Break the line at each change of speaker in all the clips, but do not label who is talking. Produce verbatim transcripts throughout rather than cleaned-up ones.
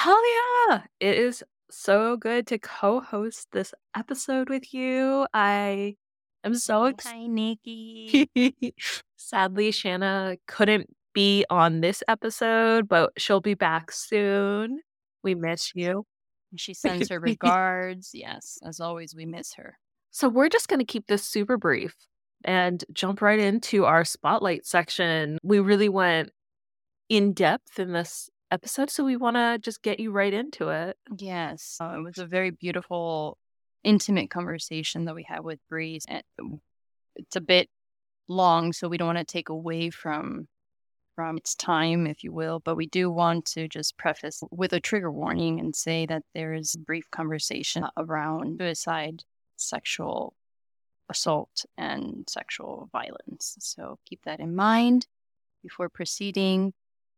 Talia, it is so good to co-host this episode with you. I am so
Hi,
excited.
hi, Nikki.
Sadly, Shanna couldn't be on this episode, but she'll be back soon. We miss you.
She sends her regards. Yes, as always, we miss her.
So we're just going to keep this super brief and jump right into our spotlight section. We really went in depth in this episode, so we want to just get you right into it.
Yes, uh, it was a very beautiful, intimate conversation that we had with Bree. And it's a bit long, so we don't want to take away from from its time, if you will. But we do want to just preface with a trigger warning and say that there is a brief conversation around suicide, sexual assault, and sexual violence. So keep that in mind before proceeding.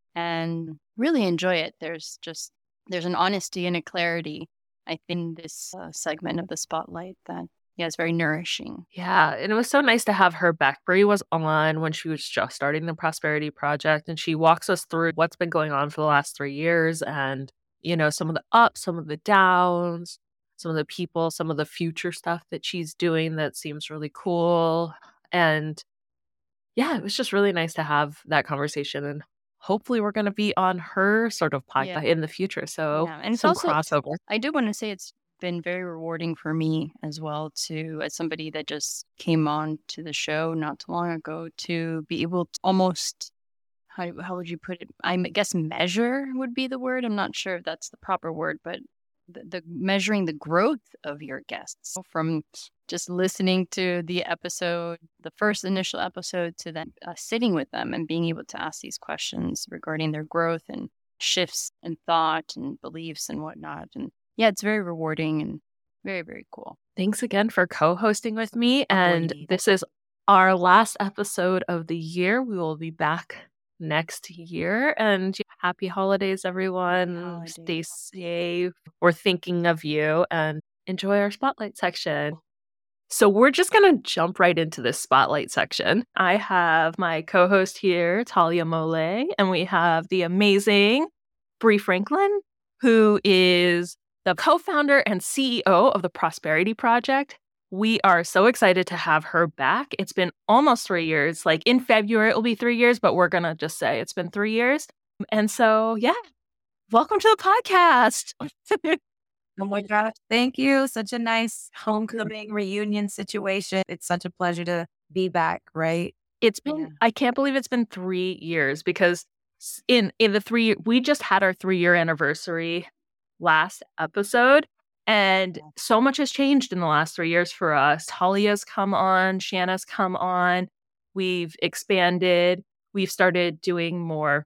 And really enjoy it. There's just there's an honesty and a clarity, I think, this uh, segment of the spotlight that yeah, is very nourishing.
Yeah, and it was so nice to have her back. Brie was on when she was just starting the Prosperity Project, and she walks us through what's been going on for the last three years and, you know, some of the ups, some of the downs, some of the people, some of the future stuff that she's doing that seems really cool. And yeah, it was just really nice to have that conversation. And hopefully we're going to be on her sort of
Yeah.
podcast in the future. So
Yeah, and it's
some
also
crossover.
I do want to say it's been very rewarding for me as well to as somebody that just came on to the show not too long ago to be able to almost how how would you put it? I m- guess measure would be the word. I'm not sure if that's the proper word, but the, the measuring the growth of your guests from just listening to the episode, the first initial episode, to then uh, sitting with them and being able to ask these questions regarding their growth and shifts in thought and beliefs and whatnot. And yeah, it's very rewarding and very, very cool.
Thanks again for co-hosting with me. And
Alrighty.
this is our last episode of the year. We will be back next year. And happy holidays, everyone.
Holidays.
Stay safe. We're thinking of you and enjoy our spotlight section. So we're just going to jump right into this spotlight section. I have my co-host here, Talia Mole, and we have the amazing Bree Franklin, who is the co-founder and C E O of the Prosperity Project. We are so excited to have her back. It's been almost three years. Like in February, it will be three years, but we're going to just say it's been three years. And so, yeah, welcome to the podcast.
Oh my gosh. Thank you. Such a nice homecoming reunion situation. It's such a pleasure to be back, right?
It's been,
Yeah.
I can't believe it's been three years because s- in in the three, we just had our three year anniversary last episode. And
Yeah.
so much has changed in the last three years for us. Talia's come on, Shanna's come on. We've expanded. We've started doing more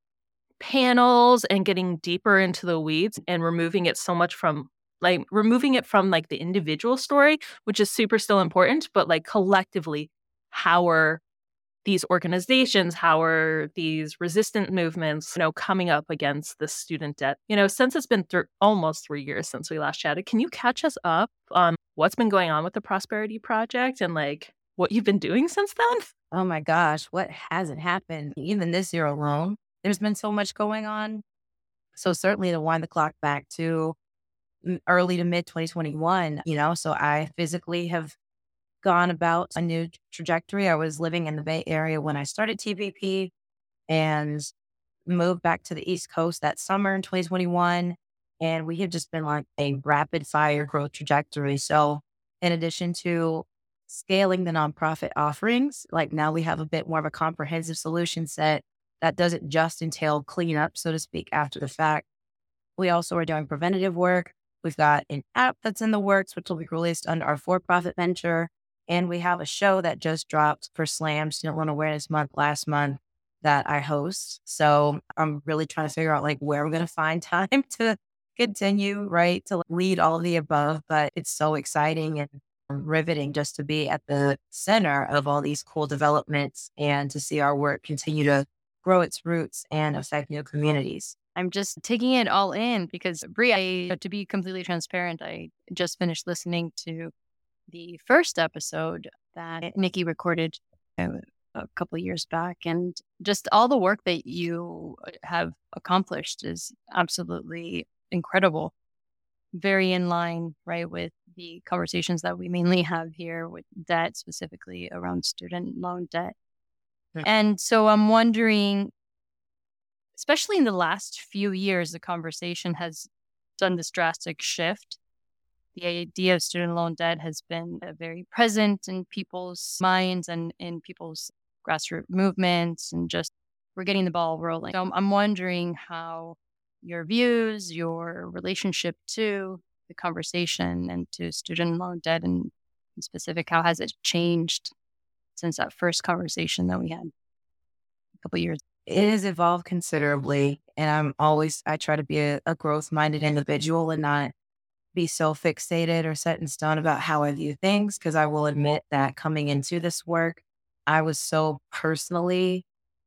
panels and getting deeper into the weeds and removing it so much from like removing it from like the individual story, which is super still important, but like collectively, how are these organizations, how are these resistant movements, you know, coming up against the student debt? You know, since it's been th- almost three years since we last chatted, can you catch us up on what's been going on with the Prosperity Project and like what you've been doing since then?
Oh my gosh. What hasn't happened? Even this year alone, there's been so much going on. So certainly to wind the clock back to m- early to mid twenty twenty-one, you know, so I physically have gone about a new trajectory. I was living in the Bay Area when I started T V P and moved back to the East Coast that summer in twenty twenty-one. And we have just been like a rapid fire growth trajectory. So, in addition to scaling the nonprofit offerings, like now we have a bit more of a comprehensive solution set that doesn't just entail cleanup, so to speak, after the fact. We also are doing preventative work. We've got an app that's in the works, which will be released under our for profit venture. And we have a show that just dropped for SLAM, Student Loan Awareness Month, last month that I host. So I'm really trying to figure out like where we're going to find time to continue, right? To lead all of the above. But it's so exciting and riveting just to be at the center of all these cool developments and to see our work continue to grow its roots and affect new communities.
I'm just taking it all in because Brie, I, to be completely transparent, I just finished listening to the first episode that Nikki recorded uh, a couple of years back. And just all the work that you have accomplished is absolutely incredible. Very in line, right, with the conversations that we mainly have here with debt, specifically around student loan debt.
Hmm.
And so I'm wondering, especially in the last few years, the conversation has done this drastic shift. The idea of student loan debt has been uh, very present in people's minds and in people's grassroots movements, and just we're getting the ball rolling. So I'm, I'm wondering how your views, your relationship to the conversation and to student loan debt and in specific, how has it changed since that first conversation that we had a couple of years?
It has evolved considerably. And I'm always, I try to be a, a growth minded individual and not be so fixated or set in stone about how I view things. Cause I will admit that coming into this work, I was so personally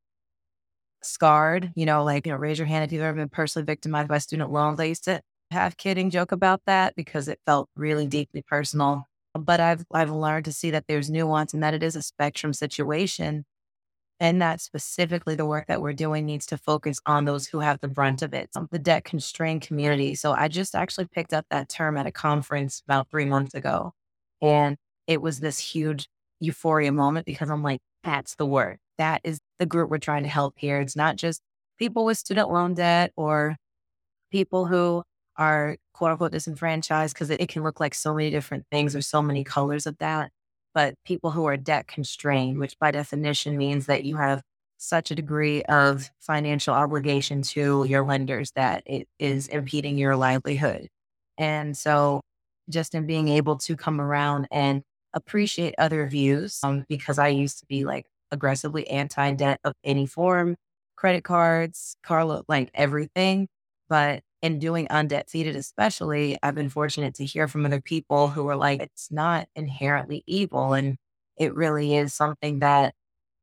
scarred, you know, like, you know, raise your hand if you've ever been personally victimized by student loans. I used to half kidding joke about that because it felt really deeply personal. But I've I've learned to see that there's nuance and that it is a spectrum situation. And that specifically the work that we're doing needs to focus on those who have the brunt of it, um, the debt constrained community. So I just actually picked up that term at a conference about three months ago. And it was this huge euphoria moment because I'm like, that's the word. That is the group we're trying to help here. It's not just people with student loan debt or people who are quote unquote disenfranchised, because it, it can look like so many different things. There's so many colors of that. But people who are debt constrained, which by definition means that you have such a degree of financial obligation to your lenders that it is impeding your livelihood. And so just in being able to come around and appreciate other views, um, because I used to be like aggressively anti-debt of any form, credit cards, car loan, like everything. But in doing Undebt Seated especially, I've been fortunate to hear from other people who are like, it's not inherently evil. And it really is something that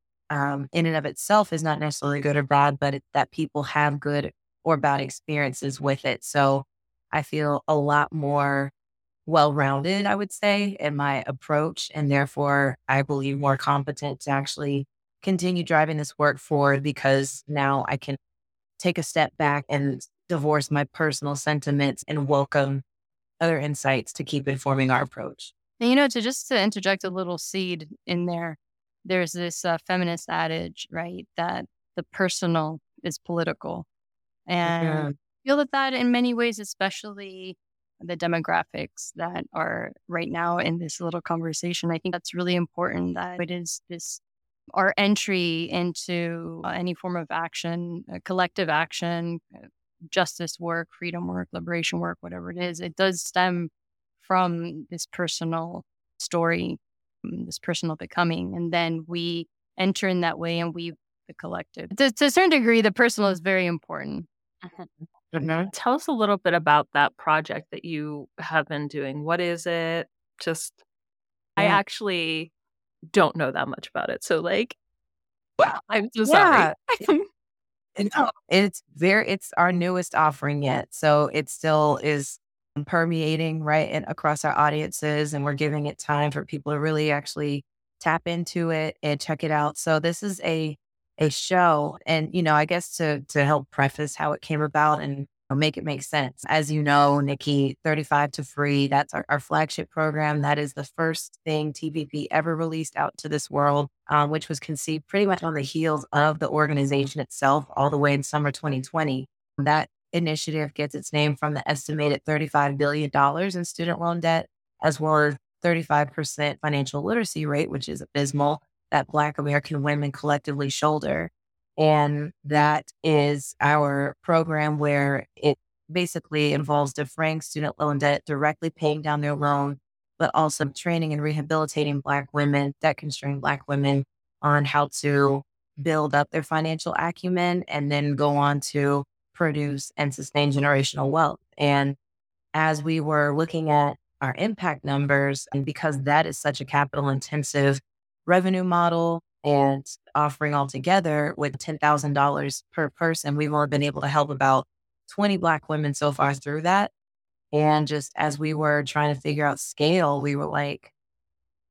um, in and of itself is not necessarily good or bad, but it, that people have good or bad experiences with it. So I feel a lot more well-rounded, I would say, in my approach. And therefore, I believe more competent to actually continue driving this work forward because now I can take a step back and divorce my personal sentiments and welcome other insights to keep informing our approach.
And, you know, to just to interject a little seed in there, there's this uh, feminist adage, right, that the personal is political. And
Yeah.
I feel that that in many ways, especially the demographics that are right now in this little conversation, I think that's really important that it is this our entry into uh, any form of action, uh, collective action, uh, justice work, freedom work, liberation work, whatever it is, it does stem from this personal story, um, this personal becoming. And then we enter in that way and weave the collective. To, to a certain degree, the personal is very important.
Mhm.
Tell us a little bit about that project that you have been doing. What is it? Just, I
Yeah.
actually don't know that much about it. So, like,
Wow.
I'm so
Yeah.
sorry.
And, oh, it's very, it's our newest offering yet. So it still is permeating right and across our audiences. And we're giving it time for people to really actually tap into it and check it out. So this is a, a show. And, you know, I guess to, to help preface how it came about and make it make sense. As you know, Nikki, thirty-five to Free, that's our, our flagship program. That is the first thing T P P ever released out to this world, um, which was conceived pretty much on the heels of the organization itself, all the way in summer twenty twenty. That initiative gets its name from the estimated thirty-five billion dollars in student loan debt, as well as thirty-five percent financial literacy rate, which is abysmal, that Black American women collectively shoulder. And that is our program where it basically involves defraying student loan debt, directly paying down their loan, but also training and rehabilitating Black women, debt constrained Black women, on how to build up their financial acumen and then go on to produce and sustain generational wealth. And as we were looking at our impact numbers, and because that is such a capital intensive revenue model and offering altogether with ten thousand dollars per person, we've only been able to help about twenty Black women so far through that. And just as we were trying to figure out scale, we were like,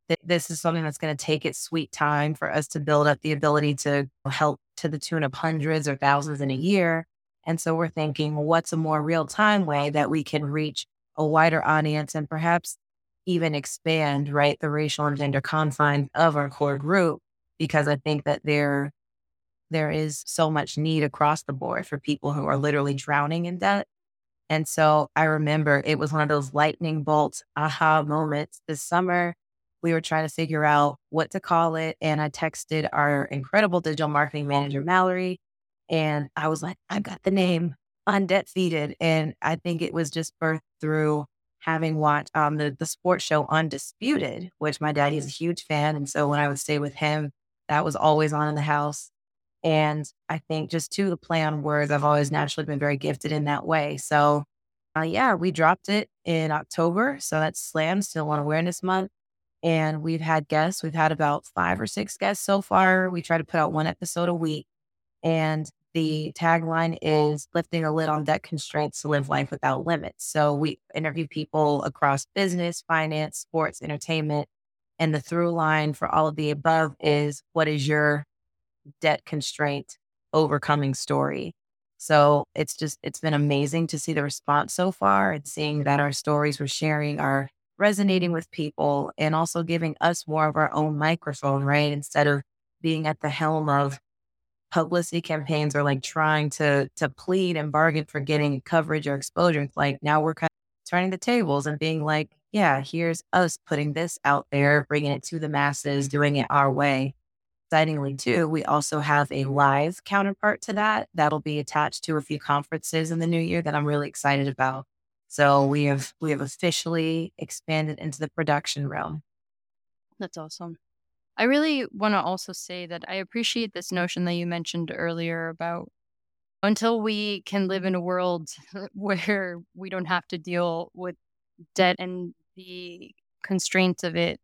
that this is something that's going to take its sweet time for us to build up the ability to help to the tune of hundreds or thousands in a year. And so we're thinking, well, what's a more real time way that we can reach a wider audience and perhaps even expand, right, the racial and gender confines of our core group? Because I think that there, there is so much need across the board for people who are literally drowning in debt. And so I remember it was one of those lightning bolt aha moments this summer. We were trying to figure out what to call it. And I texted our incredible digital marketing manager, Mallory. And I was like, I've got the name, Undefeated. And I think it was just birthed through having watched um, the, the sports show Undisputed, which my daddy is a huge fan. And so when I would stay with him, that was always on in the house. And I think just to the play on words, I've always naturally been very gifted in that way. So uh, yeah, we dropped it in October. So that's Slam, Still On Awareness Month. And we've had guests. We've had about five or six guests so far. We try to put out one episode a week. And the tagline is lifting a lid on debt constraints to live life without limits. So we interview people across business, finance, sports, entertainment. And the through line for all of the above is, what is your debt constraint overcoming story? So it's just, it's been amazing to see the response so far and seeing that our stories we're sharing are resonating with people and also giving us more of our own microphone, right? Instead of being at the helm of publicity campaigns or like trying to to plead and bargain for getting coverage or exposure. It's like now we're kind of turning the tables and being like, yeah, here's us putting this out there, bringing it to the masses, doing it our way. Excitingly too, we also have a live counterpart to that that'll be attached to a few conferences in the new year that I'm really excited about. So we have we have officially expanded into the production realm.
That's awesome. I really want to also say that I appreciate this notion that you mentioned earlier about until we can live in a world where we don't have to deal with debt and the constraints of it.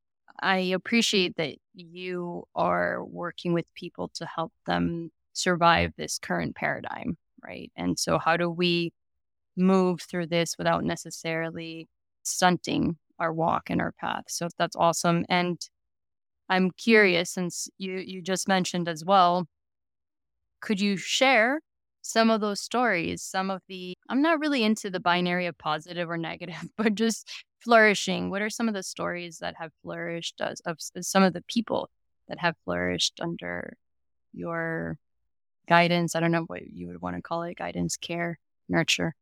I appreciate that you are working with people to help them survive this current paradigm, right? And so how do we move through this without necessarily stunting our walk and our path? So that's awesome. And I'm curious, since you, you just mentioned as well, could you share some of those stories, some of the, I'm not really into the binary of positive or negative, but just flourishing. What are some of the stories that have flourished, as, of some of the people that have flourished under your guidance? I don't know what you would want to call it, guidance, care, nurture.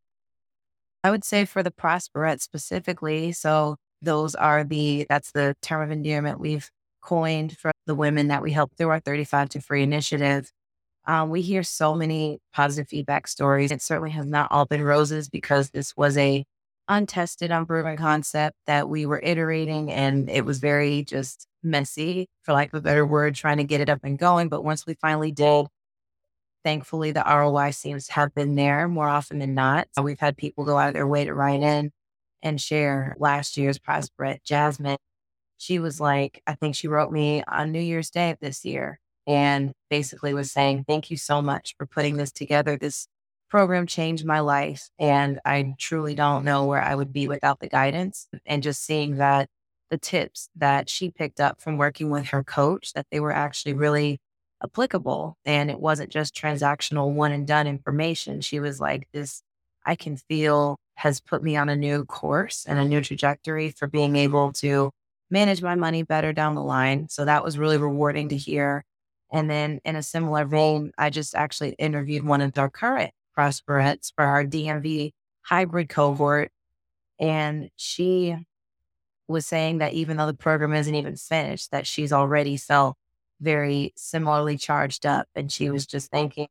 I would say for the Prosperette specifically, so those are the, that's the term of endearment we've coined for the women that we help through our thirty-five to Free initiative. Um, we hear so many positive feedback stories. It certainly has not all been roses because this was a untested, unproven concept that we were iterating, and it was very just messy, for lack of a better word, trying to get it up and going. But once we finally did, thankfully, the R O I seems to have been there more often than not. So we've had people go out of their way to write in and share last year's Prosperette. Jasmine, she was like, I think she wrote me on New Year's Day of this year and basically was saying, thank you so much for putting this together. This program changed my life, and I truly don't know where I would be without the guidance. And just seeing that the tips that she picked up from working with her coach, that they were actually really applicable. And it wasn't just transactional one and done information. She was like, this, I can feel has put me on a new course and a new trajectory for being able to manage my money better down the line. So that was really rewarding to hear. And then in a similar vein, I just actually interviewed one of our current Prosperettes for our D M V hybrid cohort. And she was saying that even though the program isn't even finished, that she's already felt very similarly charged up. And she was just thanking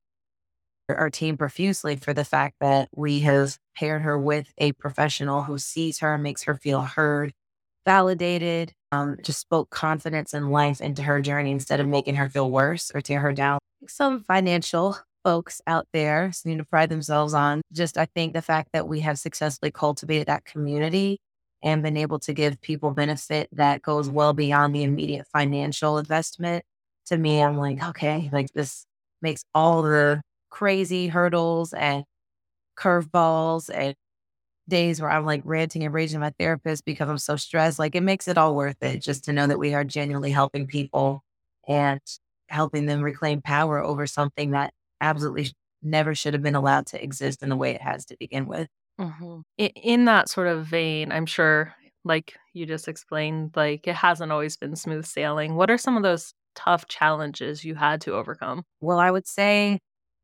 our team profusely for the fact that we have paired her with a professional who sees her, makes her feel heard, validated, um, just spoke confidence and life into her journey instead of making her feel worse or tear her down. Some financial folks out there seem to pride themselves on just, I think, the fact that we have successfully cultivated that community and been able to give people benefit that goes well beyond the immediate financial investment. To me, I'm like, okay, like this makes all the crazy hurdles and curveballs and days where I'm like ranting and raging at my therapist because I'm so stressed. Like, it makes it all worth it just to know that we are genuinely helping people and helping them reclaim power over something that absolutely sh- never should have been allowed to exist in the way it has to begin with.
hmm In, in that sort of vein, I'm sure, like you just explained, like it hasn't always been smooth sailing. What are some of those tough challenges you had to overcome?
Well, I would say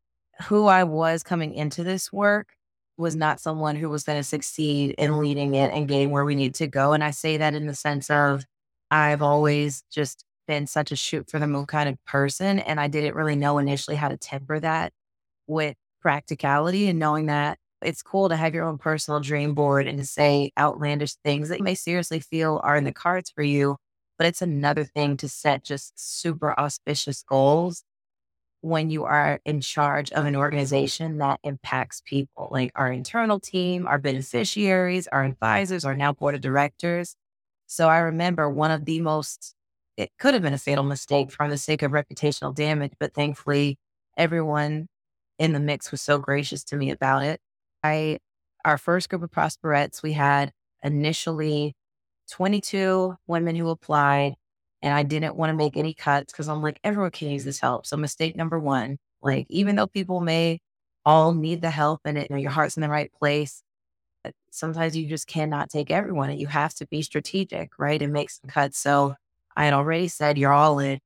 who I was coming into this work was not someone who was going to succeed in leading it and getting where we need to go. And I say that in the sense of I've always just been such a shoot for the moon kind of person. And I didn't really know initially how to temper that with practicality and knowing that it's cool to have your own personal dream board and to say outlandish things that you may seriously feel are in the cards for you. But it's another thing to set just super auspicious goals when you are in charge of an organization that impacts people, like our internal team, our beneficiaries, our advisors, our now board of directors. So I remember one of the most, it could have been a fatal mistake for the sake of reputational damage, but thankfully everyone in the mix was so gracious to me about it. I, our first group of Prosperettes, we had initially twenty-two women who applied, and I didn't want to make any cuts because I'm like, everyone can use this help. So mistake number one, like, even though people may all need the help and it, you know, your heart's in the right place, uh, sometimes you just cannot take everyone and you have to be strategic, right? And make some cuts. So I had already said, you're all in.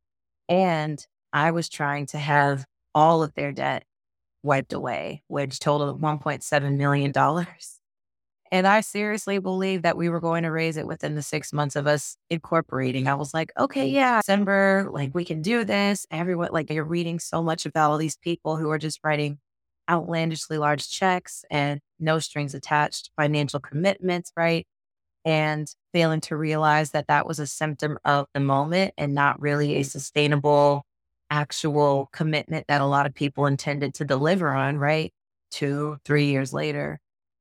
And I was trying to have all of their debt wiped away, which totaled one point seven million dollars. And I seriously believed that we were going to raise it within the six months of us incorporating. I was like, okay, yeah, December, like we can do this. Everyone, like you're reading so much about all these people who are just writing outlandishly large checks and no strings attached financial commitments, right? And failing to realize that that was a symptom of the moment and not really a sustainable, actual commitment that a lot of people intended to deliver on, right? Two, three years later.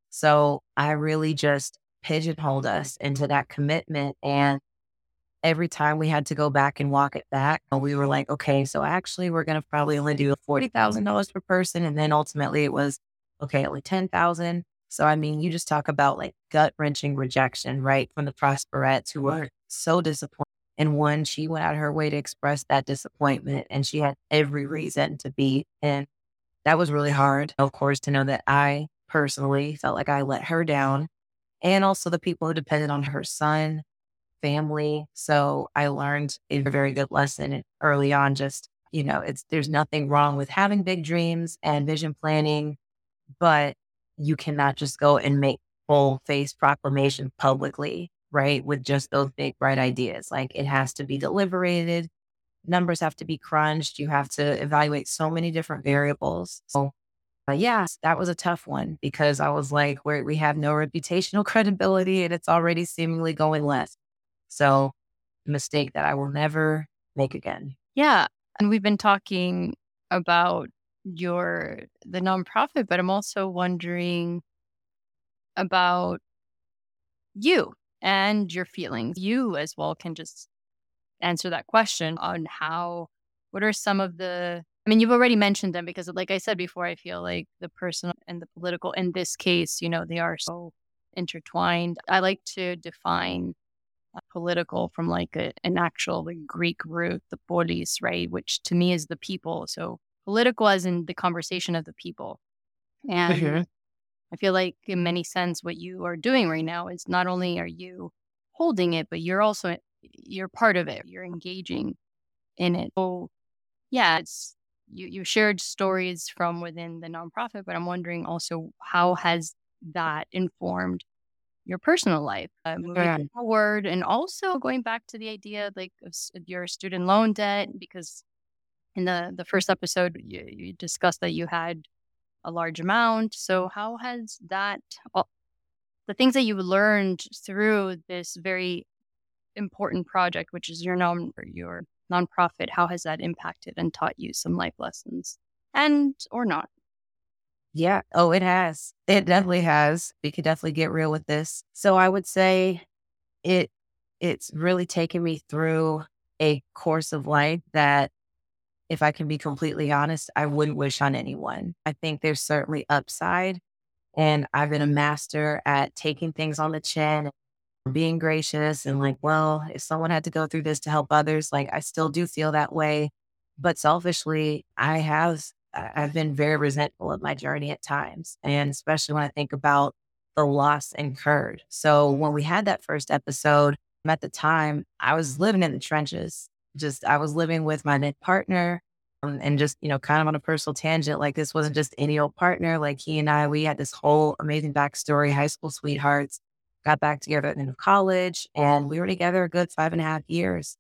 So I really just pigeonholed us into that commitment. And every time we had to go back and walk it back, we were like, okay, so actually we're going to probably only do forty thousand dollars per person. And then ultimately it was, okay, only ten thousand. So, I mean, you just talk about like gut wrenching rejection, right? From the Prosperettes who were so disappointed. And one, she went out of her way to express that disappointment and she had every reason to be. And that was really hard, of course, to know that I personally felt like I let her down and also the people who depended on her son, family. So I learned a very good lesson early on. Just, you know, it's, there's nothing wrong with having big dreams and vision planning, but you cannot just go and make full face proclamation publicly, right? With just those big, bright ideas. Like it has to be deliberated. Numbers have to be crunched. You have to evaluate so many different variables. So uh, yeah, that was a tough one because I was like, where we have no reputational credibility and it's already seemingly going less. So, mistake that I will never make again.
Yeah. And we've been talking about your the nonprofit, but I'm also wondering about you and your feelings. You as well can just answer that question on how, what are some of the, I mean, you've already mentioned them because, like I said before, I feel like the personal and the political, in this case, you know, they are so intertwined. I like to define uh, political from like a, an actual like Greek root, the polis, right? Which to me is the people. So political as in the conversation of the people. And
Mhm.
I feel like in many sense, what you are doing right now is not only are you holding it, but you're also, you're part of it. You're engaging in it. So yeah, it's, you, you shared stories from within the nonprofit, but I'm wondering also how has that informed your personal life uh, moving
Yeah.
forward, and also going back to the idea like of s- of your student loan debt, because in the the first episode you, you discussed that you had a large amount. So how has that all- the things that you learned through this very important project, which is your non your nonprofit, how has that impacted and taught you some life lessons, and or not?
Yeah. Oh, it has. It definitely has. We could definitely get real with this. So I would say it it's really taken me through a course of life that, if I can be completely honest, I wouldn't wish on anyone. I think there's certainly upside, And I've been a master at taking things on the chin and being gracious and like, well, if someone had to go through this to help others, like I still do feel that way. But selfishly, I have, I- I've been very resentful of my journey at times. And especially when I think about the loss incurred. So when we had that first episode, at the time, I was living in the trenches. Just, I was living with my then partner um, and just, you know, kind of on a personal tangent, like this wasn't just any old partner. Like he and I, we had this whole amazing backstory, high school sweethearts, got back together at the end of college, and we were together a good five and a half years.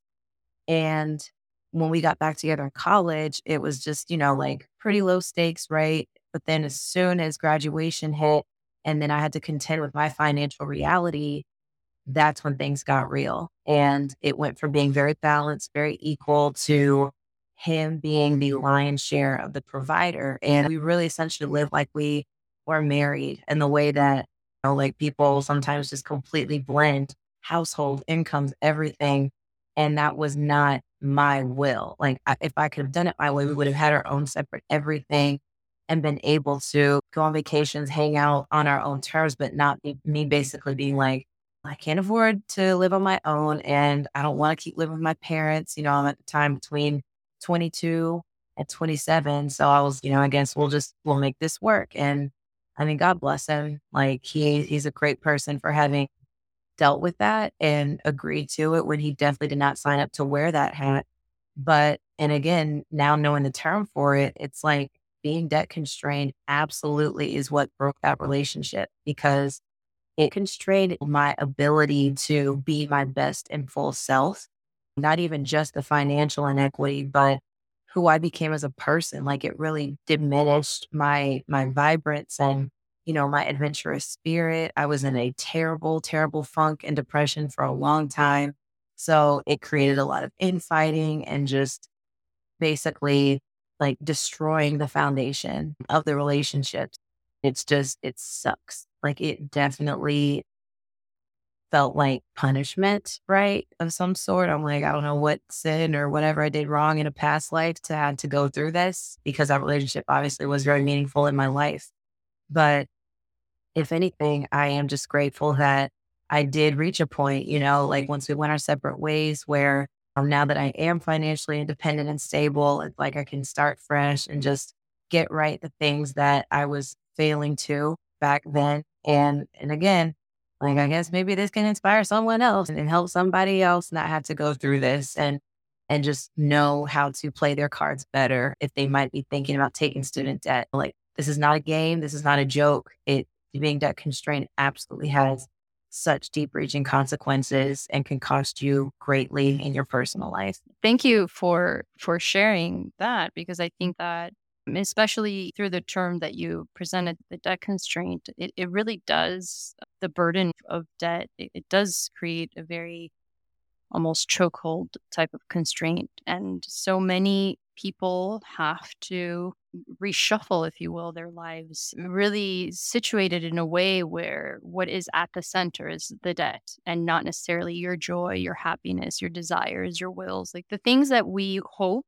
And when we got back together in college, it was just, you know, like pretty low stakes, right? But then as soon as graduation hit, and then I had to contend with my financial reality, that's when things got real. And it went from being very balanced, very equal to him being the lion's share of the provider. And we really essentially lived like we were married in the way that, you know, like people sometimes just completely blend household incomes, everything. And that was not my will. Like I, if I could have done it my way, we would have had our own separate everything and been able to go on vacations, hang out on our own terms, but not be, me basically being like, I can't afford to live on my own and I don't want to keep living with my parents. You know, I'm at the time between twenty-two and twenty-seven. So I was, you know, I guess we'll just, we'll make this work. And I mean, God bless him. Like he, he's a great person for having dealt with that and agreed to it when he definitely did not sign up to wear that hat. But, and again, now knowing the term for it, it's like being debt constrained absolutely is what broke that relationship because it constrained my ability to be my best and full self, not even just the financial inequity, but who I became as a person. Like it really diminished my my vibrance and, you know, my adventurous spirit. I was in a terrible, terrible funk and depression for a long time. So it created a lot of infighting and just basically like destroying the foundation of the relationships. It's just, it sucks. Like it definitely felt like punishment, right? Of some sort. I'm like, I don't know what sin or whatever I did wrong in a past life to have to go through this because that relationship obviously was very meaningful in my life. But if anything, I am just grateful that I did reach a point, you know, like once we went our separate ways where um, now that I am financially independent and stable, it's like I can start fresh and just get right the things that I was failing to back then. And, and again, like, I guess maybe this can inspire someone else and help somebody else not have to go through this and, and just know how to play their cards better if they might be thinking about taking student debt. Like, this is not a game. This is not a joke. It being debt constrained absolutely has such deep reaching consequences and can cost you greatly in your personal life.
Thank you for for sharing that because I think that especially through the term that you presented, the debt constraint, it, it really does the burden of debt. It, it does create a very almost chokehold type of constraint. And so many people have to reshuffle, if you will, their lives, really situated in a way where what is at the center is the debt and not necessarily your joy, your happiness, your desires, your wills, like the things that we hope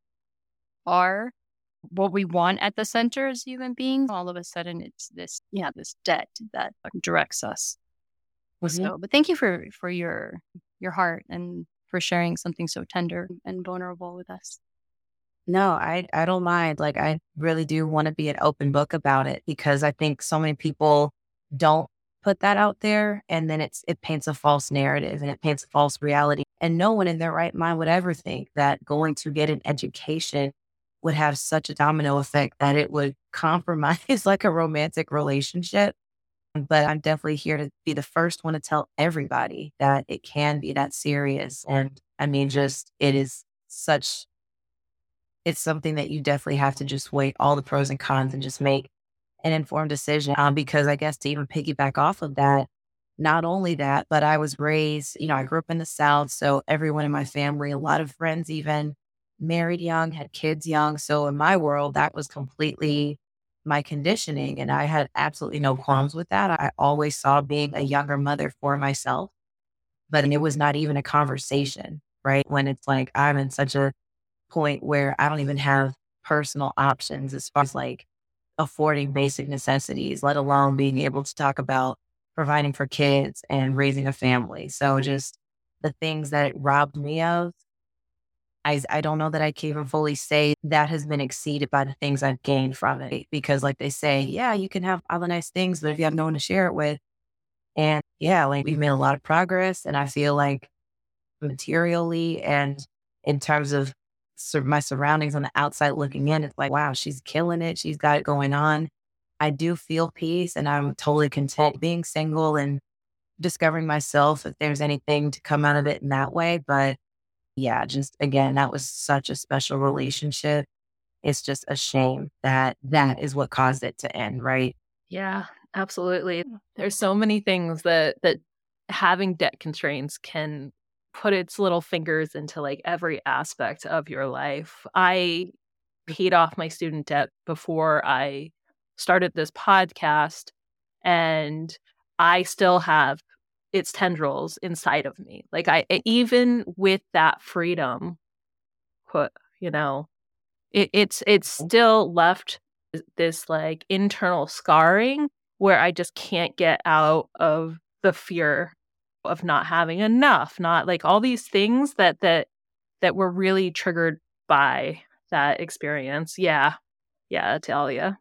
are what we want at the center as human beings. All of a sudden, it's this, yeah, this debt that directs us. Mm-hmm. So, but thank you for for your your heart and for sharing something so tender and vulnerable with us.
No, I I don't mind. Like I really do want to be an open book about it because I think so many people don't put that out there and then it's it paints a false narrative and it paints a false reality. And no one in their right mind would ever think that going to get an education would have such a domino effect that it would compromise like a romantic relationship. But I'm definitely here to be the first one to tell everybody that it can be that serious. And I mean, just it is such, it's something that you definitely have to just weigh all the pros and cons and just make an informed decision. Um, because I guess to even piggyback off of that, not only that, but I was raised, you know, I grew up in the South. So everyone in my family, a lot of friends even married young, had kids young. So in my world, that was completely my conditioning. And I had absolutely no qualms with that. I always saw being a younger mother for myself, but it was not even a conversation, right? When it's like, I'm in such a point where I don't even have personal options as far as like affording basic necessities, let alone being able to talk about providing for kids and raising a family. So just the things that it robbed me of, I, I don't know that I can even fully say that has been exceeded by the things I've gained from it. Because like they say, yeah, you can have all the nice things, but if you have no one to share it with, and yeah, like we've made a lot of progress. And I feel like materially and in terms of sur- my surroundings on the outside looking in, it's like, wow, she's killing it. She's got it going on. I do feel peace and I'm totally content being single and discovering myself if there's anything to come out of it in that way. But yeah, just again, that was such a special relationship. It's just a shame that that is what caused it to end, right?
Yeah, absolutely. There's so many things that that having debt constraints can put its little fingers into like every aspect of your life. I paid off my student debt before I started this podcast, and I still have its tendrils inside of me. Like I e- even with that freedom, put, you know, it, it's it's still left this like internal scarring where I just can't get out of the fear of not having enough, not like all these things that that that were really triggered by that experience. Yeah. Yeah, Talia.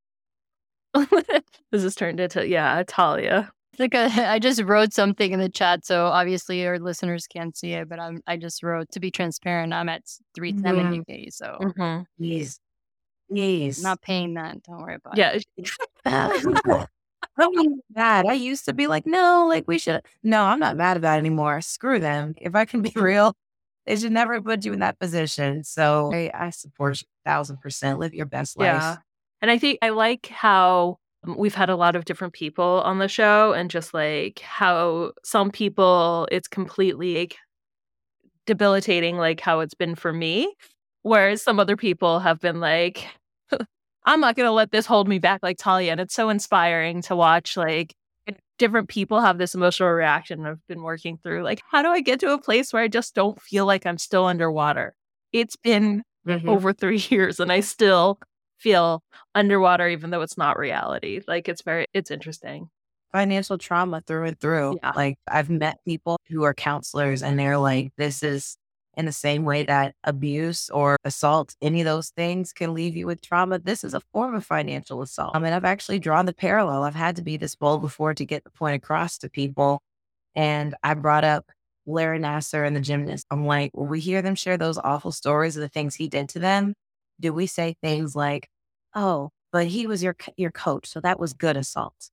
This has turned into yeah, Talia.
It's like a, I just wrote something in the chat, so obviously our listeners can't see it, but I'm I just wrote, to be transparent, I'm at three seventy k, so
Mm-hmm.
Yes. Yes.
not paying that. Don't worry about
Yeah.
Oh my God. I used to be like, no, like we should. No, I'm not mad about it anymore. Screw them. If I can be real, they should never put you in that position. So I, I support you a thousand percent. Live your best
Yeah.
life.
And I think I like how um, we've had a lot of different people on the show, and just like how some people it's completely like debilitating, like how it's been for me. Whereas some other people have been like, I'm not going to let this hold me back, like Talia. And it's so inspiring to watch like different people have this emotional reaction I've been working through. Like, how do I get to a place where I just don't feel like I'm still underwater? It's been
Mhm.
over three years and I still feel underwater, even though it's not reality. Like, it's very, it's interesting.
Financial trauma through and through.
Yeah.
Like I've met people who are counselors and they're like, this is in the same way that abuse or assault, any of those things can leave you with trauma. This is a form of financial assault. I mean, I've actually drawn the parallel. I've had to be this bold before to get the point across to people. And I brought up Larry Nasser and the gymnast. I'm like, when we hear them share those awful stories of the things he did to them, do we say things like, oh, but he was your your coach, so that was good assault?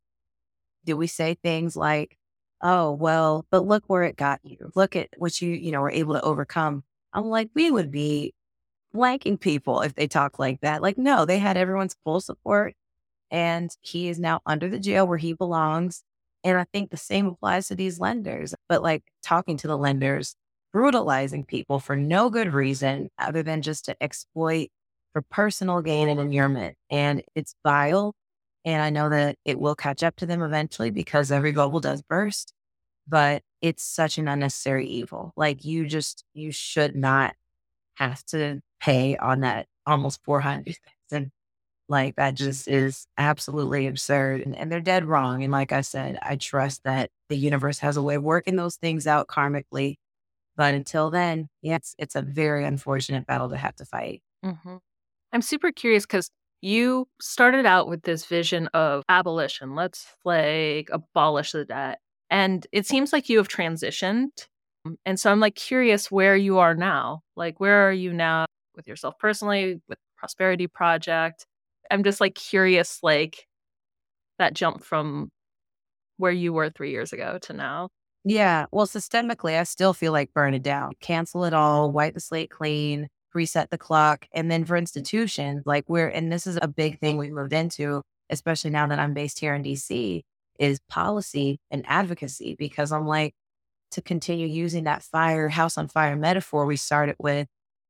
Do we say things like, oh, well, but look where it got you. Look at what you, you know, were able to overcome. I'm like, we would be blanking people if they talk like that. Like, no, they had everyone's full support. And he is now under the jail where he belongs. And I think the same applies to these lenders, but like talking to the lenders, brutalizing people for no good reason other than just to exploit for personal gain and allurement. And it's vile. And I know that it will catch up to them eventually because every bubble does burst, but it's such an unnecessary evil. Like you just, you should not have to pay on that almost four hundred thousand. Like that just is absolutely absurd and, and they're dead wrong. And like I said, I trust that the universe has a way of working those things out karmically. But until then, yeah, it's, it's a very unfortunate battle to have to fight.
Mm-hmm. I'm super curious because you started out with this vision of abolition. Let's like abolish the debt. And it seems like you have transitioned. And so I'm like curious where you are now. Like, where are you now with yourself personally, with Prosperity Project? I'm just like curious, like that jump from where you were three years ago to now.
Yeah. Well, systemically, I still feel like burn it down, cancel it all, wipe the slate clean, reset the clock. And then for institutions, like we're, and this is a big thing we moved into, especially now that I'm based here in D C, is policy and advocacy. Because I'm like, to continue using that fire, house on fire metaphor we started with,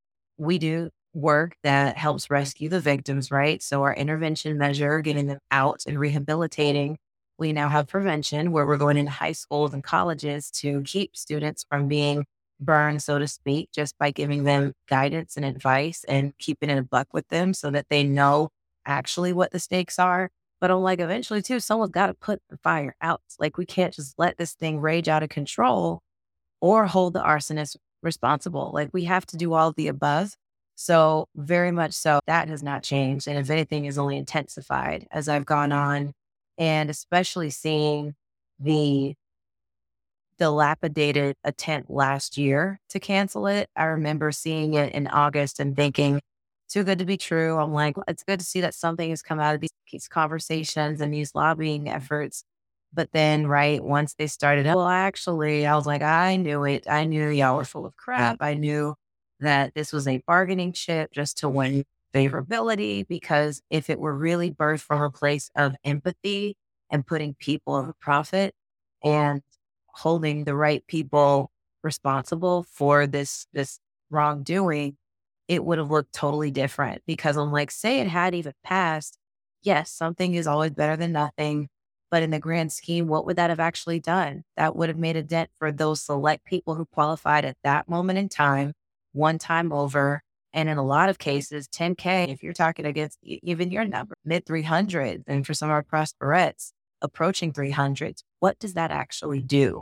we do work that helps rescue the victims, right? So our intervention measure, getting them out and rehabilitating. We now have prevention where we're going into high schools and colleges to keep students from being burned, so to speak, just by giving them guidance and advice and keeping it a buck with them so that they know actually what the stakes are. But I'm like, eventually too, someone's got to put the fire out. Like, we can't just let this thing rage out of control or hold the arsonist responsible. Like, we have to do all of the above. So very much so that has not changed. And if anything is only intensified as I've gone on, and especially seeing the dilapidated attempt last year to cancel it. I remember seeing it in August and thinking, too good to be true. I'm like, it's good to see that something has come out of these, these conversations and these lobbying efforts. But then, right, once they started, well, actually, I was like, I knew it. I knew y'all were full of crap. I knew that this was a bargaining chip just to win favorability, because if it were really birthed from a place of empathy and putting people over profit and holding the right people responsible for this this wrongdoing, it would have looked totally different. Because I'm like, say it had even passed, yes, something is always better than nothing. But in the grand scheme, what would that have actually done? That would have made a dent for those select people who qualified at that moment in time, one time over. And in a lot of cases, ten K, if you're talking against e- even your number, mid three hundreds, and for some of our prosperettes, approaching three hundreds, what does that actually do?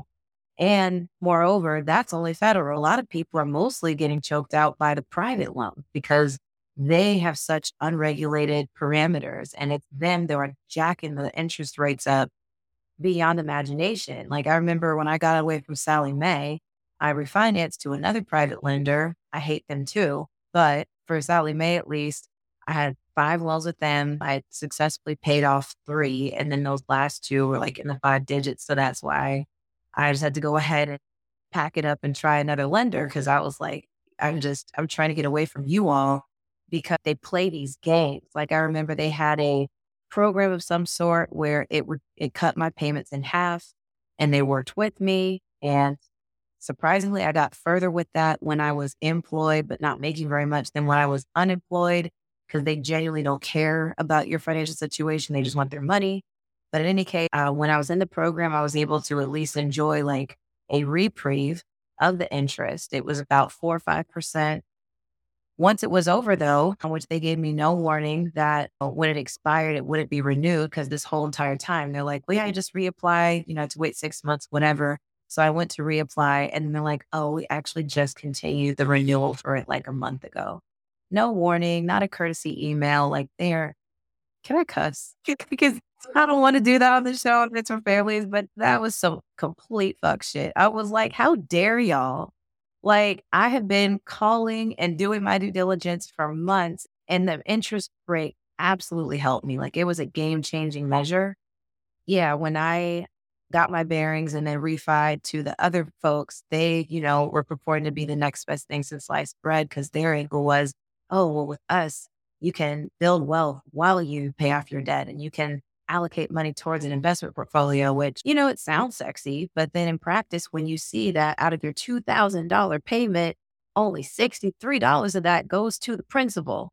And moreover, that's only federal. A lot of people are mostly getting choked out by the private loan because they have such unregulated parameters, and it's them that are jacking the interest rates up beyond imagination. Like, I remember when I got away from Sallie Mae, I refinanced to another private lender. I hate them too, but for Sallie Mae, at least, I had five loans with them. I successfully paid off three, and then those last two were like in the five digits. So that's why I just had to go ahead and pack it up and try another lender, because I was like, I'm just, I'm trying to get away from you all, because they play these games. Like, I remember they had a program of some sort where it would, it cut my payments in half, and they worked with me. And surprisingly, I got further with that when I was employed, but not making very much, than when I was unemployed, because they genuinely don't care about your financial situation. They just want their money. But in any case, uh, when I was in the program, I was able to at least enjoy like a reprieve of the interest. It was about four or five percent. Once it was over, though, on which they gave me no warning that uh, when it expired, it wouldn't be renewed, because this whole entire time they're like, well, yeah, you just reapply, you know, to wait six months, whatever. So I went to reapply, and they're like, oh, we actually just continued the renewal for it like a month ago. No warning, not a courtesy email. Like, they're, can I cuss? Because I don't want to do that on the show and it's for families, but that was some complete fuck shit. I was like, how dare y'all? Like, I have been calling and doing my due diligence for months, and the interest rate absolutely helped me. Like, it was a game changing measure. Yeah, when I got my bearings and then refied to the other folks, they, you know, were purporting to be the next best thing since sliced bread, because their angle was, oh, well, with us, you can build wealth while you pay off your debt, and you can allocate money towards an investment portfolio, which, you know, it sounds sexy, but then in practice, when you see that out of your two thousand dollars payment, only sixty-three dollars of that goes to the principal.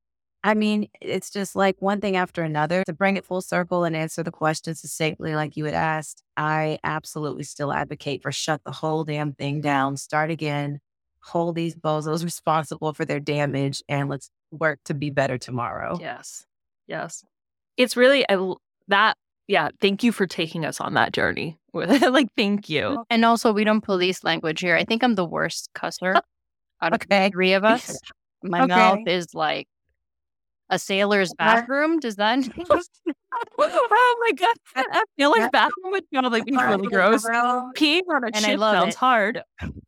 I mean, it's just like one thing after another. To bring it full circle and answer the question succinctly, like you had asked, I absolutely still advocate for shut the whole damn thing down, start again, hold these bozos responsible for their damage, and let's work to be better tomorrow.
Yes. Yes. It's really I, that. Yeah. Thank you for taking us on that journey. Like, thank you.
And also, we don't police language here. I think I'm the worst cusser out of
Okay.
three of us. My
Okay.
mouth is like a sailor's bathroom. Does that?
Oh my God. I feel like bathroom would probably be really gross. Peeing on a
And I
chip
love
sounds
it.
hard.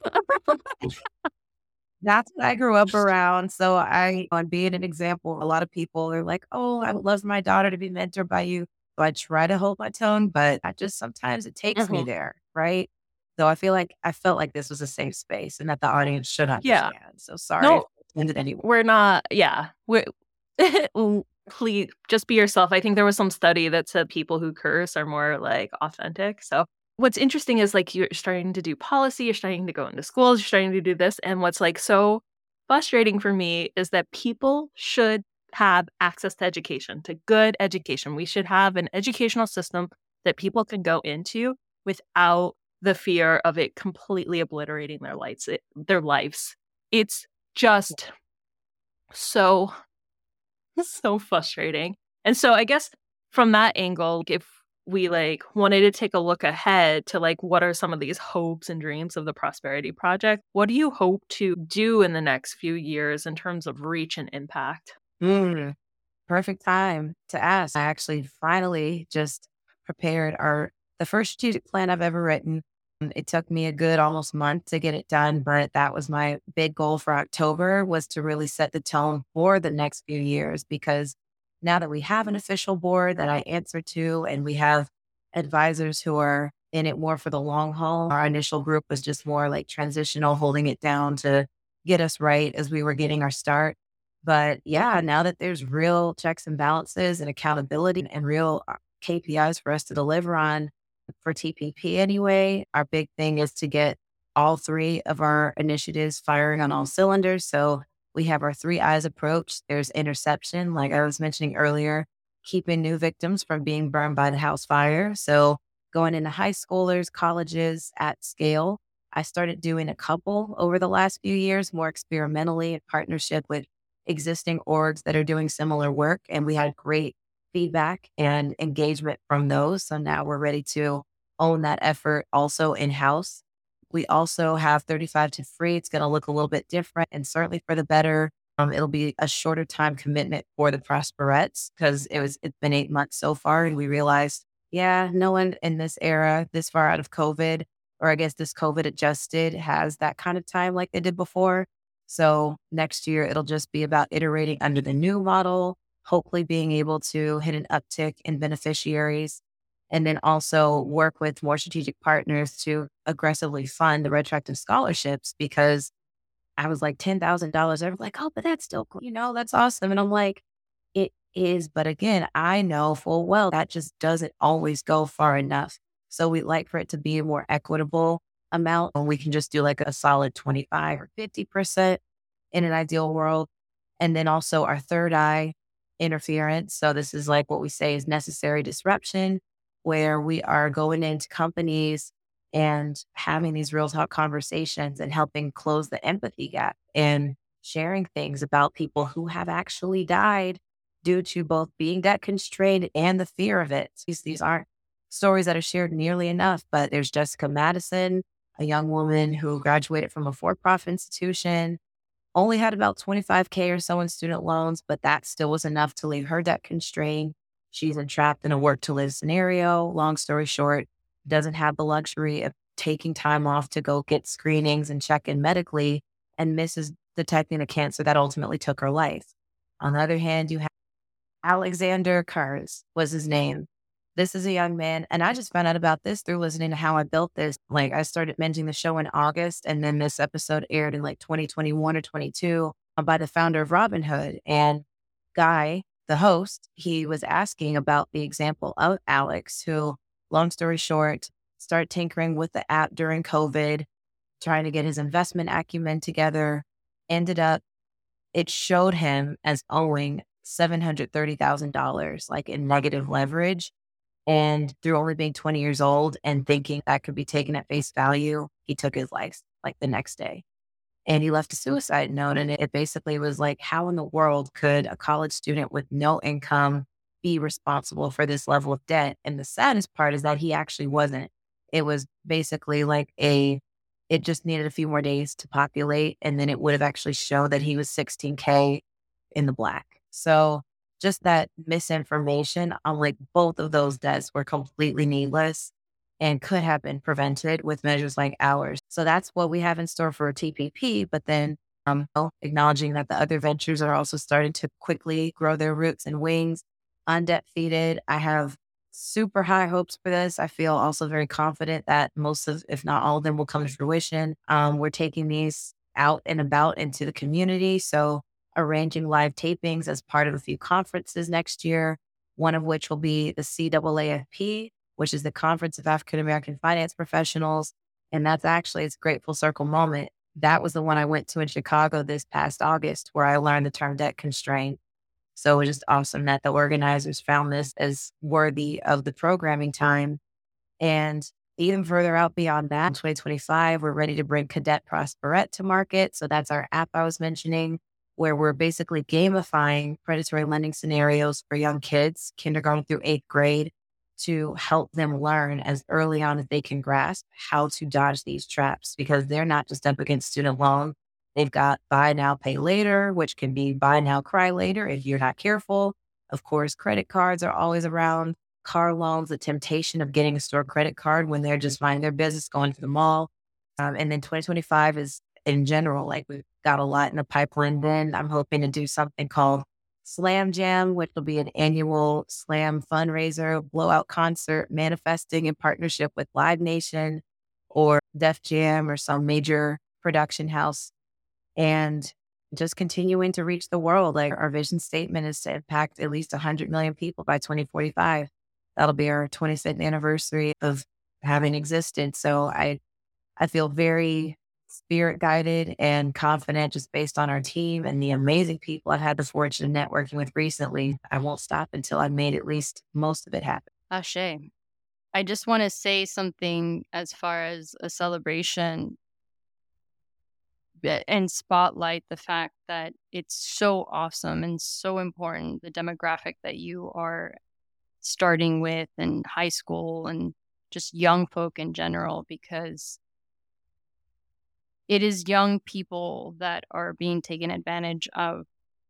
That's what I grew up around. So I, on being an example, a lot of people are like, oh, I would love for my daughter to be mentored by you. So I try to hold my tongue, but I just, sometimes it takes me
Mhm.
there. Right. So I feel like, I felt like this was a safe space and that the audience should
Yeah.
understand. So sorry.
No,
if it offended anyone.
we're not. Yeah. We're, please just be yourself. I think there was some study that said people who curse are more like authentic. So what's interesting is like you're starting to do policy, you're starting to go into schools, you're starting to do this. And what's like so frustrating for me is that people should have access to education, to good education. We should have an educational system that people can go into without the fear of it completely obliterating their lives. It, their lives. It's just so So frustrating. And so I guess from that angle, if we like wanted to take a look ahead to like what are some of these hopes and dreams of the Prosperity Project, what do you hope to do in the next few years in terms of reach and impact?
Mm, perfect time to ask. I actually finally just prepared our the first strategic plan I've ever written. Um, It took me a good almost month to get it done, but that was my big goal for October was to really set the tone for the next few years because now that we have an official board that I answer to and we have advisors who are in it more for the long haul, our initial group was just more like transitional, holding it down to get us right as we were getting our start. But yeah, now that there's real checks and balances and accountability and real uh, K P Is for us to deliver on for T P P anyway, our big thing is to get all three of our initiatives firing on all cylinders. So we have our three eyes approach. There's interception, like I was mentioning earlier, keeping new victims from being burned by the house fire. So going into high schoolers, colleges at scale. I started doing a couple over the last few years, more experimentally in partnership with existing orgs that are doing similar work. And we had great feedback and engagement from those. So now we're ready to own that effort also in house. We also have thirty-five to free. It's going to look a little bit different and certainly for the better. Um, it'll be a shorter time commitment for the Prosperettes because it was it's been eight months so far, and we realized, yeah, no one in this era, this far out of COVID, or I guess this COVID adjusted, has that kind of time like they did before. So next year, it'll just be about iterating under the new model, hopefully being able to hit an uptick in beneficiaries, and then also work with more strategic partners to aggressively fund the retroactive scholarships because I was like ten thousand dollars. They were like, oh, but that's still cool. You know, that's awesome. And I'm like, it is. But again, I know full well that just doesn't always go far enough. So we'd like for it to be a more equitable amount. And we can just do like a solid twenty-five or fifty percent in an ideal world. And then also our third eye interference. So this is like what we say is necessary disruption, where we are going into companies and having these real talk conversations and helping close the empathy gap and sharing things about people who have actually died due to both being debt constrained and the fear of it. These, these aren't stories that are shared nearly enough, but there's Jessica Madison, a young woman who graduated from a for-profit institution, only had about twenty-five K or so in student loans, but that still was enough to leave her debt constrained. She's entrapped in a work to live scenario. Long story short, doesn't have the luxury of taking time off to go get screenings and check in medically and misses detecting a cancer that ultimately took her life. On the other hand, you have Alexander Kurz was his name. This is a young man, and I just found out about this through listening to How I Built This. Like I started mentioning the show in August, and then this episode aired in like twenty twenty-one or twenty-two by the founder of Robinhood. And Guy, the host, he was asking about the example of Alex, who, long story short, started tinkering with the app during COVID, trying to get his investment acumen together. Ended up, it showed him as owing seven hundred thirty thousand dollars like in negative leverage. And through only being twenty years old and thinking that could be taken at face value, he took his life like the next day. And he left a suicide note. And it basically was like, how in the world could a college student with no income be responsible for this level of debt? And the saddest part is that he actually wasn't. It was basically like a, it just needed a few more days to populate. And then it would have actually showed that he was sixteen K in the black. So just that misinformation on like both of those debts were completely needless and could have been prevented with measures like ours. So that's what we have in store for T P P. But then um, acknowledging that the other ventures are also starting to quickly grow their roots and wings. Undebt Feeded, I have super high hopes for this. I feel also very confident that most of, if not all of them, will come to fruition. Um, we're taking these out and about into the community. So arranging live tapings as part of a few conferences next year, one of which will be the C A A F P, which is the Conference of African American Finance Professionals. And that's actually, it's a great full circle moment. That was the one I went to in Chicago this past August, where I learned the term debt constraint. So it was just awesome that the organizers found this as worthy of the programming time. And even further out beyond that, in twenty twenty-five, we're ready to bring Cadet Prosperette to market. So that's our app I was mentioning, where we're basically gamifying predatory lending scenarios for young kids, kindergarten through eighth grade, to help them learn as early on as they can grasp how to dodge these traps, because they're not just up against student loan. They've got buy now, pay later, which can be buy now, cry later if you're not careful. Of course, credit cards are always around, car loans, the temptation of getting a store credit card when they're just minding their business, going to the mall. Um, and then twenty twenty-five is in general, like we've got a lot in the pipeline. Then I'm hoping to do something called Slam Jam, which will be an annual slam fundraiser, blowout concert, manifesting in partnership with Live Nation or Def Jam or some major production house, and just continuing to reach the world. Like our vision statement is to impact at least one hundred million people by twenty forty-five. That'll be our twenty-second anniversary of having existed. So I, I feel very spirit guided and confident just based on our team and the amazing people I've had the fortune of networking with recently. I won't stop until I've made at least most of it happen.
Ashe. I just want to say something as far as a celebration and spotlight the fact that it's so awesome and so important, the demographic that you are starting with in high school and just young folk in general, because it is young people that are being taken advantage of.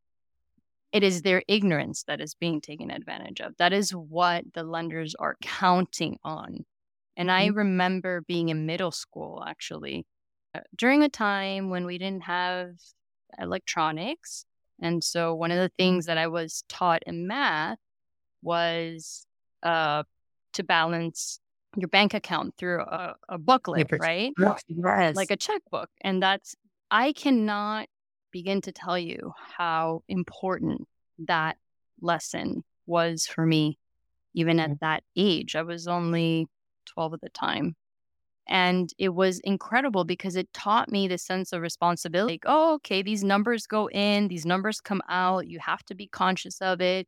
It is their ignorance that is being taken advantage of. That is what the lenders are counting on. And I remember being in middle school, actually, uh, during a time when we didn't have electronics. And so one of the things that I was taught in math was uh, to balance your bank account through a, a booklet, right?
Yes.
Like a checkbook. And that's, I cannot begin to tell you how important that lesson was for me, even at that age. I was only twelve at the time. And it was incredible because it taught me the sense of responsibility. Like, oh, okay, these numbers go in, these numbers come out. You have to be conscious of it.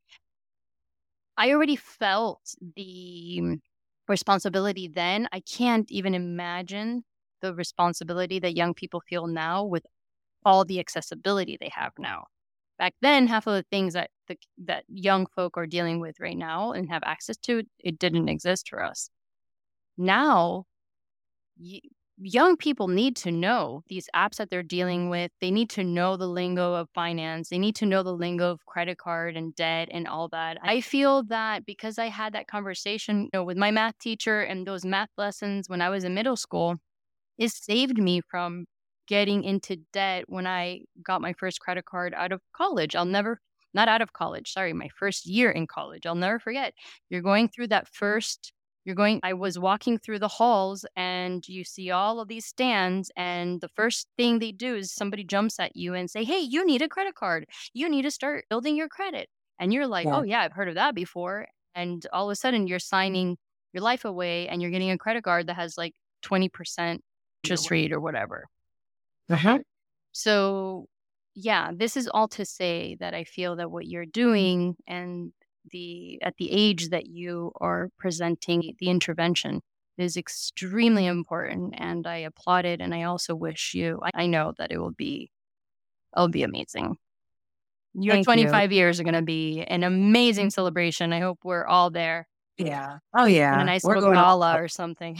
I already felt the responsibility then. I can't even imagine the responsibility that young people feel now with all the accessibility they have now. Back then, half of the things that the, that young folk are dealing with right now and have access to, it didn't exist for us. Now, y- young people need to know these apps that they're dealing with. They need to know the lingo of finance. They need to know the lingo of credit card and debt and all that. I feel that because I had that conversation, you know, with my math teacher and those math lessons when I was in middle school, it saved me from getting into debt when I got my first credit card out of college. I'll never, not out of college, sorry, my first year in college. I'll never forget. You're going through that first You're going, I was walking through the halls and you see all of these stands, and the first thing they do is somebody jumps at you and say, hey, you need a credit card. You need to start building your credit. And you're like,
Yeah.
oh yeah, I've heard of that before. And all of a sudden you're signing your life away and you're getting a credit card that has like twenty percent interest rate or whatever.
Uh-huh.
So yeah, this is all to say that I feel that what you're doing and the at the age that you are presenting the intervention is extremely important, and I applaud it. And I also wish you, I, I know that it will be, it'll be amazing. Your
Thank
twenty-five years are going to be an amazing celebration. I hope we're all there
you. Yeah. Oh,
in
yeah.
a nice
We're
little
going all
gala
out.
or something.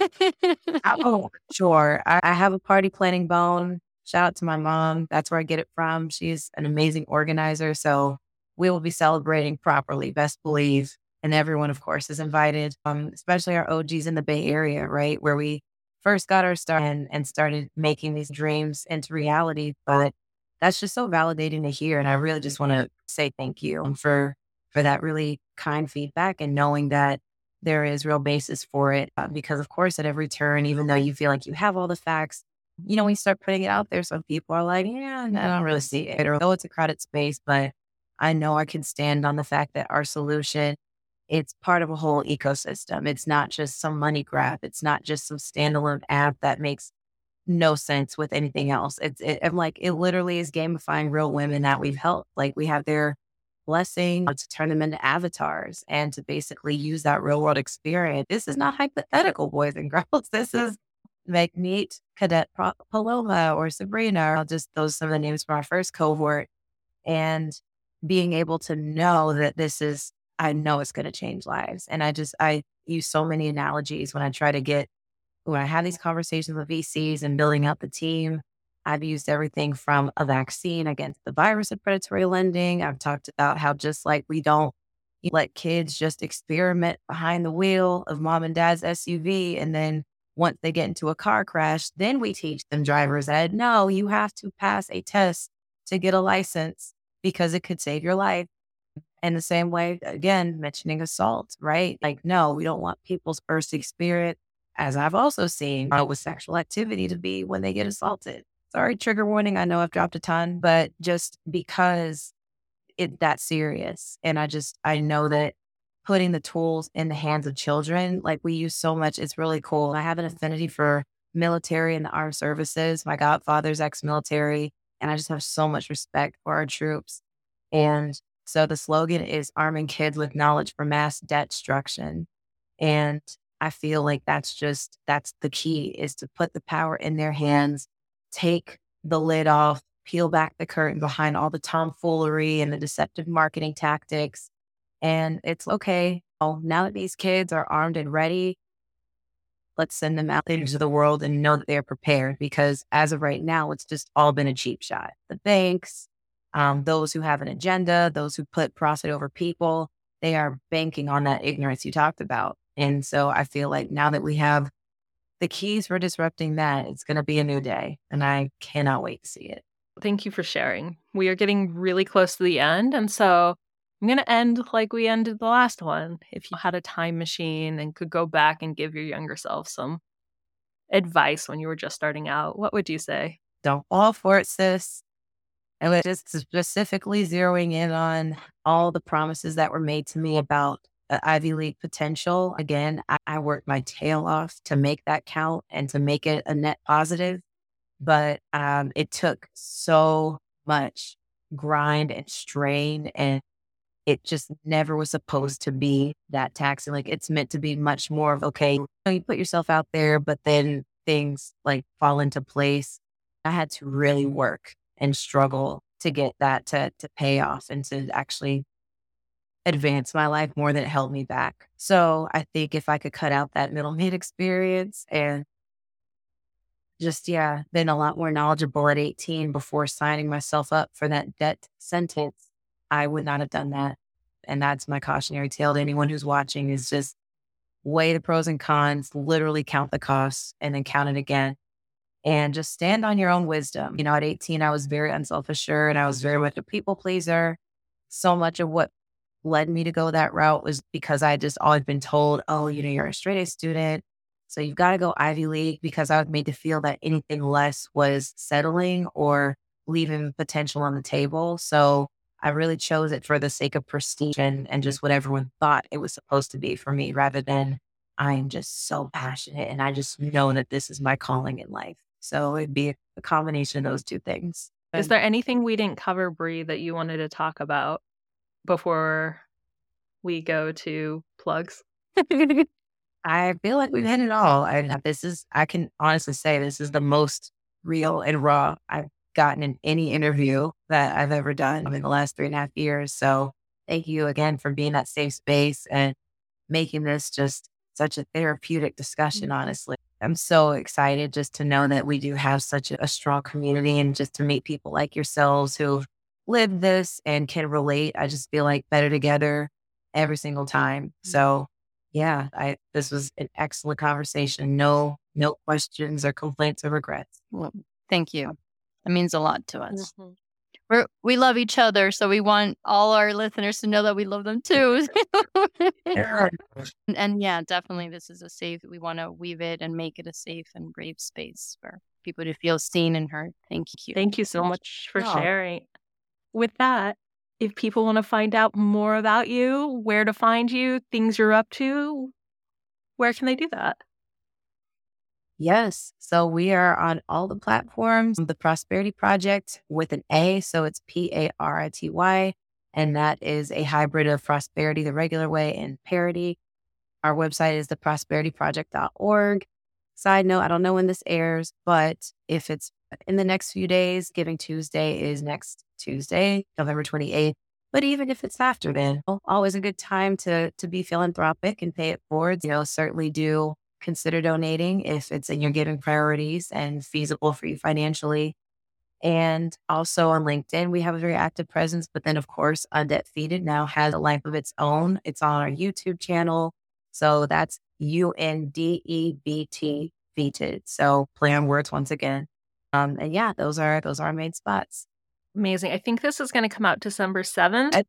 Oh, sure. I, I have a party planning bone. Shout out to my mom. That's where I get it from. She's an amazing organizer. So we will be celebrating properly, best believe. And everyone, of course, is invited, um, especially our O Gs in the Bay Area, right? Where we first got our start and, and started making these dreams into reality. But that's just so validating to hear. And I really just want to say thank you for, for that really kind feedback and knowing that there is real basis for it. Uh, because, of course, at every turn, even though you feel like you have all the facts, you know, when you start putting it out there, some people are like, yeah, I don't really see it. Or, oh, it's a crowded space, but I know I can stand on the fact that our solution, it's part of a whole ecosystem. It's not just some money grab. It's not just some standalone app that makes no sense with anything else. It's it, I'm like, it literally is gamifying real women that we've helped. Like we have their blessing to turn them into avatars and to basically use that real world experience. This is not hypothetical, boys and girls. This is like meet Cadet Pro- Paloma or Sabrina, or just those some of the names from our first cohort. And being able to know that this is, I know it's going to change lives. And I just, I use so many analogies when I try to get, when I have these conversations with V Cs and building out the team. I've used everything from a vaccine against the virus of predatory lending. I've talked about how just like we don't let kids just experiment behind the wheel of mom and dad's S U V. And then once they get into a car crash, then we teach them driver's ed. No, you have to pass a test to get a license because it could save your life. And the same way, again, mentioning assault, right? Like, no, we don't want people's first experience, as I've also seen uh, with sexual activity, to be when they get assaulted. Sorry, trigger warning. I know I've dropped a ton, but just because it's that serious. And I just, I know that putting the tools in the hands of children, like we use so much, it's really cool. I have an affinity for military and the armed services. My godfather's ex-military, and I just have so much respect for our troops. And so the slogan is arming kids with knowledge for mass destruction. And I feel like that's just, that's the key, is to put the power in their hands, take the lid off, peel back the curtain behind all the tomfoolery and the deceptive marketing tactics. And it's okay. Oh, now that these kids are armed and ready, let's send them out into the world and know that they're prepared, because as of right now, it's just all been a cheap shot. The banks, um, those who have an agenda, those who put profit over people, they are banking on that ignorance you talked about. And so I feel like now that we have the keys for disrupting that, it's going to be a new day. And I cannot wait to see it.
Thank you for sharing. We are getting really close to the end. And so I'm going to end like we ended the last one. If you had a time machine and could go back and give your younger self some advice when you were just starting out, what would you say?
Don't fall for it, sis. I was just specifically zeroing in on all the promises that were made to me about uh, Ivy League potential. Again, I, I worked my tail off to make that count and to make it a net positive. But um, it took so much grind and strain, and it just never was supposed to be that taxing. Like, it's meant to be much more of, okay, you know, you put yourself out there, but then things like fall into place. I had to really work and struggle to get that to, to pay off and to actually advance my life more than it held me back. So I think if I could cut out that middleman experience and just, yeah, been a lot more knowledgeable at eighteen before signing myself up for that debt sentence, I would not have done that. And that's my cautionary tale to anyone who's watching, is just weigh the pros and cons, literally count the costs and then count it again. And just stand on your own wisdom. You know, at eighteen, I was very unself-assured. I was very much a people pleaser. So much of what led me to go that route was because I had just always been told, oh, you know, you're a straight A student, so you've got to go Ivy League, because I was made to feel that anything less was settling or leaving potential on the table. So I really chose it for the sake of prestige and, and just what everyone thought it was supposed to be for me, rather than I'm just so passionate and I just know that this is my calling in life. So it'd be a, a combination of those two things.
Is there anything we didn't cover, Bree, that you wanted to talk about before we go to plugs?
I feel like we've hit it all. And this is, I can honestly say this is the most real and raw I've gotten in any interview that I've ever done in the last three and a half years. So thank you again for being that safe space and making this just such a therapeutic discussion, honestly. I'm so excited just to know that we do have such a, a strong community, and just to meet people like yourselves who live this and can relate. I just feel like better together every single time. So yeah, I this was an excellent conversation. No, no questions or complaints or regrets.
Well, thank you. It means a lot to us.
Mhm.
We're, we love each other, so we want all our listeners to know that we love them too. and, and yeah, definitely this is a safe, we want to weave it and make it a safe and brave space for people to feel seen and heard. Thank you.
Thank you so much for
No.
sharing. With that, if people want to find out more about you, where to find you, things you're up to, where can they do that?
Yes. So we are on all the platforms. The Prosperity Project with an A. So it's P A R I T Y. And that is a hybrid of prosperity the regular way and parity. Our website is the prosperity project dot org. Side note, I don't know when this airs, but if it's in the next few days, Giving Tuesday is next Tuesday, November twenty-eighth. But even if it's after then, always a good time to to be philanthropic and pay it forward. You know, certainly do consider donating if it's in your giving priorities and feasible for you financially. And also on LinkedIn, we have a very active presence. But then, of course, Undefeated now has a life of its own. It's on our YouTube channel. So that's U N D E B T, Veted. So play on words once again. Um, and yeah, those are those are our main spots.
Amazing. I think this is going to come out December seventh.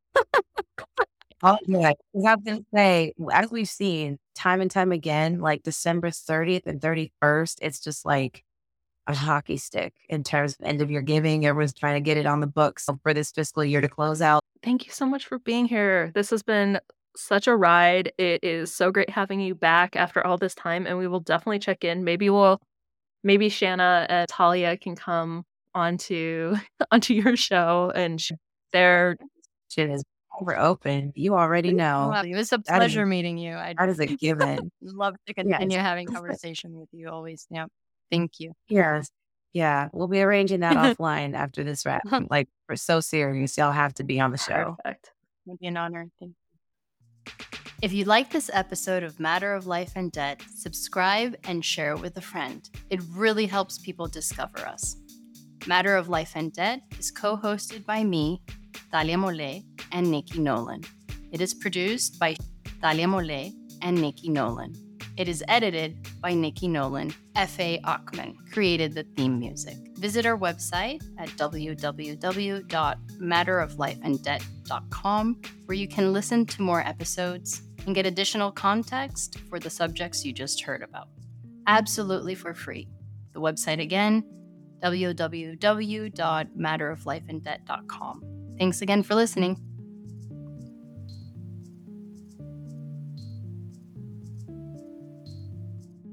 Oh, yeah. I was going to say, as we've seen time and time again, like December thirtieth and thirty-first, it's just like a hockey stick in terms of end of year giving. Everyone's trying to get it on the books for this fiscal year to close out.
Thank you so much for being here. This has been such a ride. It is so great having you back after all this time, and we will definitely check in. Maybe we'll, maybe Shanna and Talia can come onto onto your show, and they're
Shit is over open. You already know.
Well, it was a
That
pleasure
is-
meeting you. I'd
That is a given.
love to continue having conversation with you always. Yeah. Thank you.
Yes. Yeah. We'll be arranging that offline after this wrap. Like, we're so serious. Y'all have to be on the show.
perfect.
It would be an honor. Thank you. If you like this episode of Matter of Life and Debt, subscribe and share it with a friend. It really helps people discover us. Matter of Life and Debt is co-hosted by me, Talia Mole, and Nikki Nolan. It is produced by Talia Mole and Nikki Nolan. It is edited by Nikki Nolan. F A Achman created the theme music. Visit our website at w w w dot matter of life and debt dot com, where you can listen to more episodes and get additional context for the subjects you just heard about. Absolutely for free. The website again, w w w dot matter of life and debt dot com. Thanks again for listening.